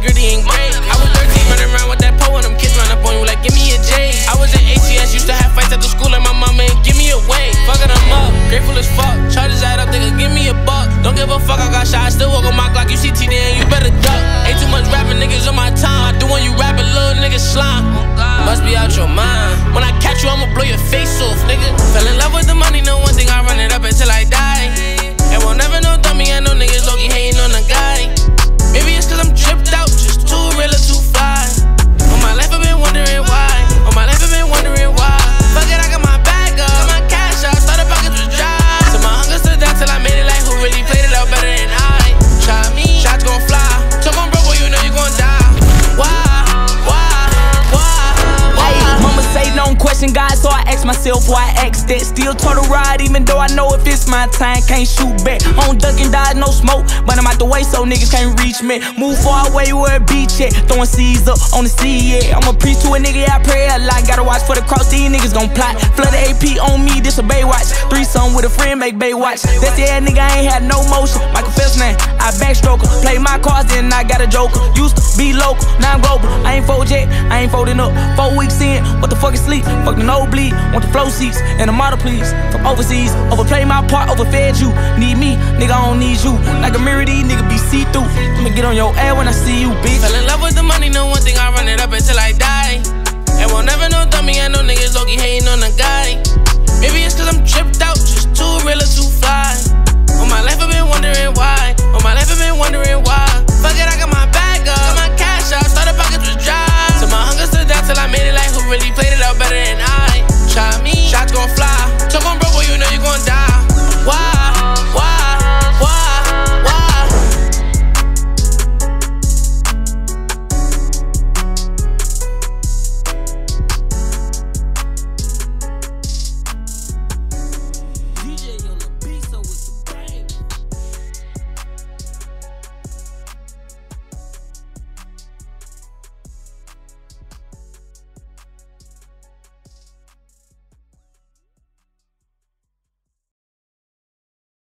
gritty and gray. I was 13 running around with that pole and them kids run up on you like, give me a J. I was in ACS, used to have fights at the school like my mama ain't give me a way. Fucking them up, grateful as fuck. Charges add up, they could give me a buck. Don't give a fuck, I got shot, I still walk on my Glock. You see TD and you better duck. Ain't too much rapping niggas on my time. I do when you rapping, little niggas slime. Must be out your mind. When I catch you, I'ma blow your face off, nigga. Fell in love with the money, no one thing, I run it up until I die. And won't never know dummy, I know niggas low-key hating on the guy. Maybe it's cause I'm tripped out, just too real or too fly. All my life I've been wondering why. All my life I've been wondering why. Fuck it, I got my bag up, got my cash out, started pockets was dry. So my hunger stood down till I made it like who really played it out better than I. Try me, shots gon' fly. Talk on bro, boy, you know you gon' die. Why? Mama say don't question God, so I ask myself why I ask that. Still told her ride, even though I know if it's my time, can't shoot back. On duck and dodge, no smoke, but I'm out the way so niggas can't reach me. Move far away where it beach at, throwing seeds up on the sea, yeah. I'm a priest to a nigga, I pray a lot. Gotta watch for the cross, these niggas gon' plot. Flood the AP on me, this a Baywatch. Threesome with a friend, make Baywatch. That's the ass nigga, I ain't had no motion. Michael Phelps name, I backstroke her. Play my cards, then I got a joker. Used to be local, now I'm global. I ain't fold yet, I ain't folding up. 4 weeks in, what the fuck is sleep? Fuck the nosebleed, want the flow seats and the model please. From overseas, overplay my part, overfed you. Need me, nigga, I don't need you. Like a mirror, these nigga be see-through. I'ma get on your ass when I see you, bitch. Fell in love with the money, no one thing, I run it up until I die. And won't never know dummy, I know niggas low-key hating on the guy. Maybe it's cause I'm tripped out, just too real or too fly. All my life I've been wondering why. All my life I've been wondering why. Fuck it, I got my back.